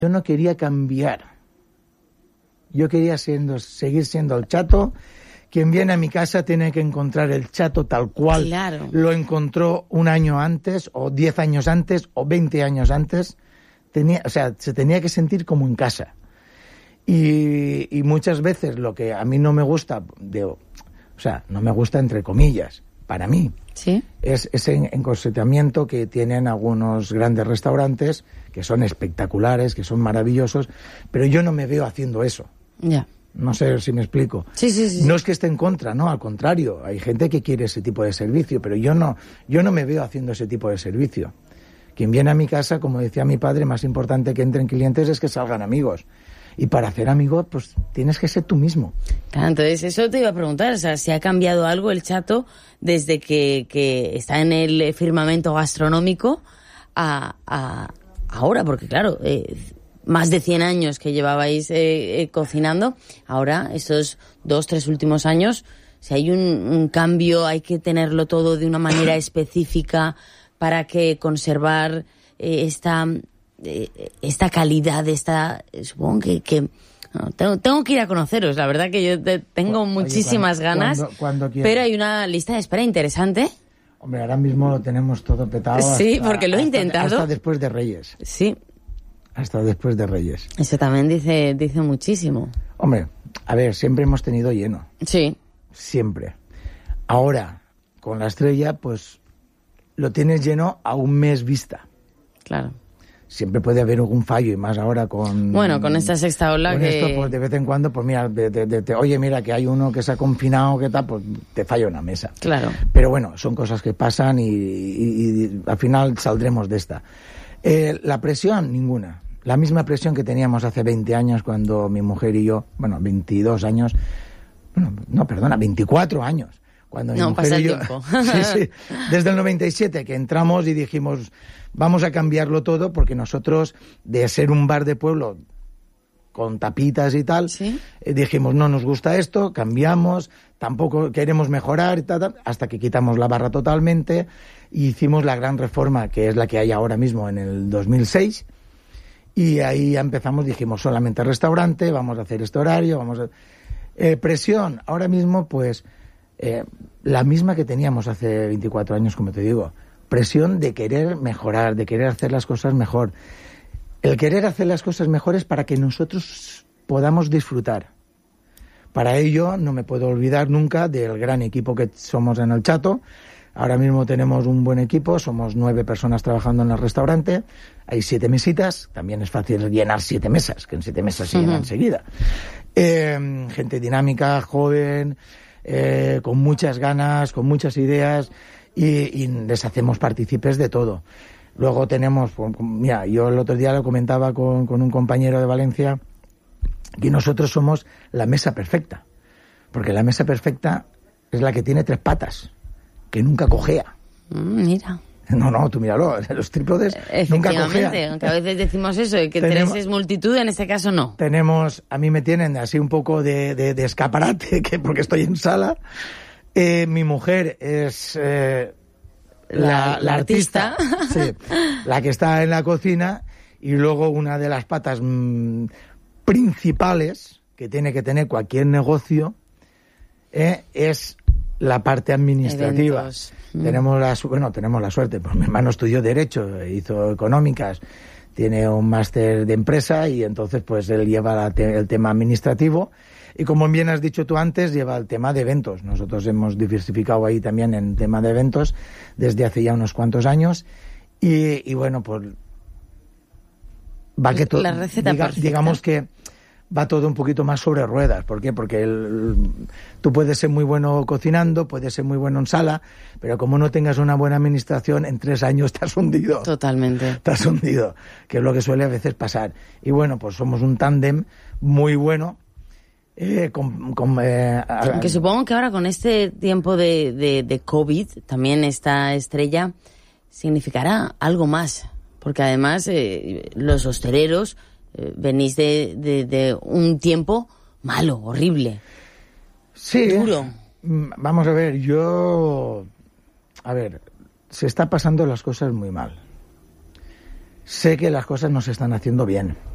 Yo no quería cambiar. Yo quería seguir siendo el Chato. Quien viene a mi casa tiene que encontrar el Chato tal cual lo encontró un año antes, o 10 años antes, o 20 años antes. Se tenía que sentir como en casa. Y muchas veces lo que a mí no me gusta, no me gusta entre comillas, para mí, ¿sí? Es ese encorsetamiento que tienen algunos grandes restaurantes, que son espectaculares, que son maravillosos, pero yo no me veo haciendo eso. Ya. No sé si me explico. Sí. No es que esté en contra, no, al contrario, hay gente que quiere ese tipo de servicio, pero yo no me veo haciendo ese tipo de servicio. Quien viene a mi casa, como decía mi padre, más importante que entren clientes es que salgan amigos. Y para hacer amigos, pues tienes que ser tú mismo. Claro, entonces eso te iba a preguntar, o sea, si ha cambiado algo el Chato desde que está en el firmamento gastronómico a ahora, porque claro, más de 100 años que llevabais cocinando, ahora estos 2-3 últimos años, si hay un cambio, hay que tenerlo todo de una manera específica para que conservar esta calidad, supongo que no, tengo que ir a conoceros, la verdad que yo tengo muchísimas ganas, cuando pero hay una lista de espera interesante. Hombre, ahora mismo lo tenemos todo petado. Sí, porque lo he intentado. Hasta después de Reyes. Sí. Hasta después de Reyes. Eso también dice muchísimo. Hombre, a ver, siempre hemos tenido lleno. Sí. Siempre. Ahora, con la Estrella, pues lo tienes lleno a un mes vista. Claro. Siempre puede haber algún fallo, y más ahora con... Bueno, con esta sexta ola con esto, pues de vez en cuando, pues mira, oye, mira, que hay uno que se ha confinado, ¿qué tal? Pues te falla una mesa. Claro. Pero bueno, son cosas que pasan y al final saldremos de esta. La presión, ninguna. La misma presión que teníamos hace 20 años cuando mi mujer y yo, 22 años, 24 años. Cuando mi mujer y yo, sí, desde el 97 que entramos y dijimos, vamos a cambiarlo todo, porque nosotros, de ser un bar de pueblo con tapitas y tal, ¿sí? Dijimos, no nos gusta esto, cambiamos, tampoco queremos mejorar y tal, hasta que quitamos la barra totalmente y hicimos la gran reforma, que es la que hay ahora mismo en el 2006, y ahí ya empezamos, dijimos, solamente restaurante, vamos a hacer este horario, presión, ahora mismo pues la misma que teníamos hace 24 años, como te digo, presión de querer mejorar, de querer hacer las cosas mejor. El querer hacer las cosas mejores para que nosotros podamos disfrutar. Para ello no me puedo olvidar nunca del gran equipo que somos en el Chato. Ahora mismo tenemos un buen equipo, somos 9 personas trabajando en el restaurante, hay 7 mesitas, también es fácil llenar 7 mesas, que en 7 mesas se llenan enseguida. Gente dinámica, joven, con muchas ganas, con muchas ideas, y les hacemos partícipes de todo. Luego tenemos, mira, yo el otro día lo comentaba con un compañero de Valencia, que nosotros somos la mesa perfecta, porque la mesa perfecta es la que tiene 3 patas, que nunca cojea. Mira. No, tú míralo, los trípodes nunca cojean. Efectivamente, aunque a veces decimos eso, que 3 es multitud, en este caso no. A mí me tienen así un poco de escaparate, porque estoy en sala. Mi mujer es la artista, sí, la que está en la cocina, y luego una de las patas principales que tiene que tener cualquier negocio es la parte administrativa. Tenemos la suerte, pues mi hermano estudió Derecho, hizo Económicas, tiene un máster de empresa, y entonces pues él lleva el tema administrativo, y como bien has dicho tú antes, lleva el tema de eventos. Nosotros hemos diversificado ahí también en tema de eventos desde hace ya unos cuantos años, y bueno, pues va que todo, la receta digamos que va todo un poquito más sobre ruedas. ¿Por qué? Porque tú puedes ser muy bueno cocinando, puedes ser muy bueno en sala, pero como no tengas una buena administración, en 3 años estás hundido. Totalmente. Estás hundido, que es lo que suele a veces pasar. Y bueno, pues somos un tándem muy bueno. Que supongo que ahora con este tiempo de COVID, también esta estrella significará algo más, porque además los hosteleros venís de un tiempo malo, horrible. Sí. Duro. Vamos a ver, se está pasando las cosas muy mal. Sé que las cosas no se están haciendo bien.